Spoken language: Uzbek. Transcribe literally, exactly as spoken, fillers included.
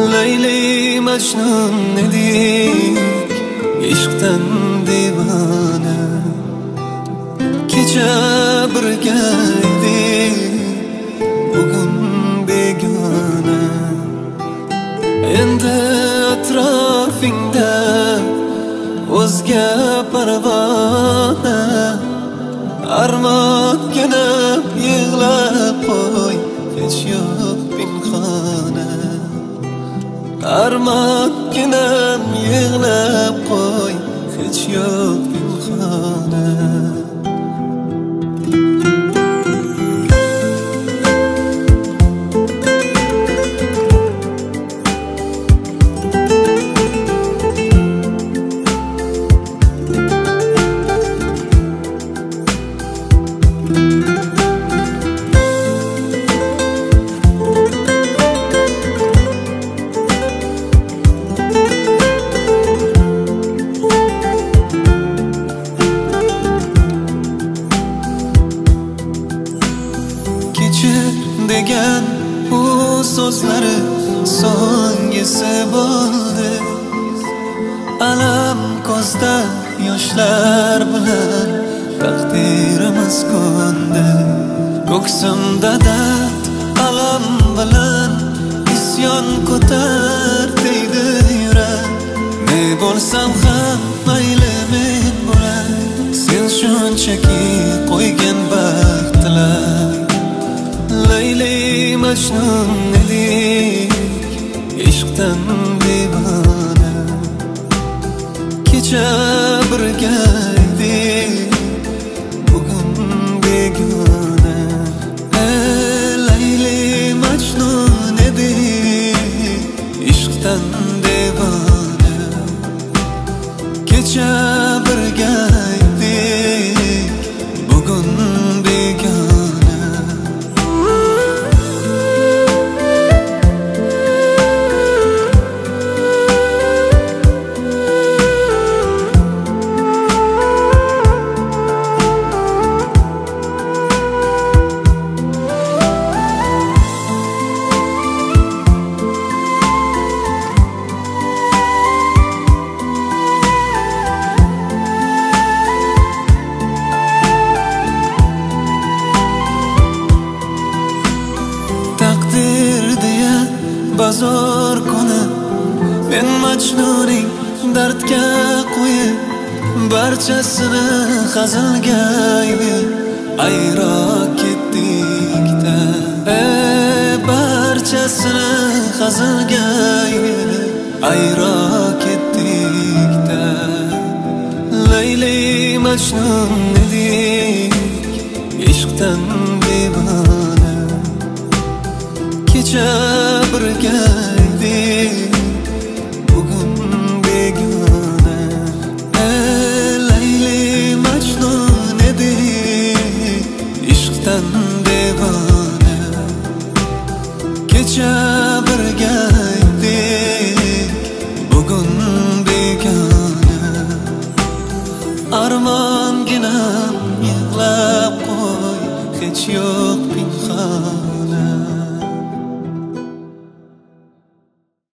Leyli Mecnun edik, ishqdan devona. Kecha birga edik, bugun begona. Endi atrofingda o'zga parvona. Armonga yig'lab qo'y, hech yo'q pinhona. Armonga yig'lab qo'y, hech yo'q pinhona. Degan bu so'zlari so'nggisi bo'ldi. Alam ko'zda yoshlar bilan taqdirimiz ko'ndi. Ko'ksimda dard alam bilan isyon ko'tar deydi yurak. Ne bo'lsam ham mayli men bo'lay, sen shunchaki qo'ygan baxt tilay. Leyli Mecnun edik, ishqdan devona. Kecha birga edik, bugun begona. Leyli Mecnun edik, ishqdan devona. Kecha birga edik, bugun begona. Bazor kuni men Majnuning dardga qo'yib, barchasini hazilga aylab ayro ketdik-da. E barchasini hazilga aylab ayro ketdik-da. Leyli Majnun edik, ishqdan devona. Kecha birga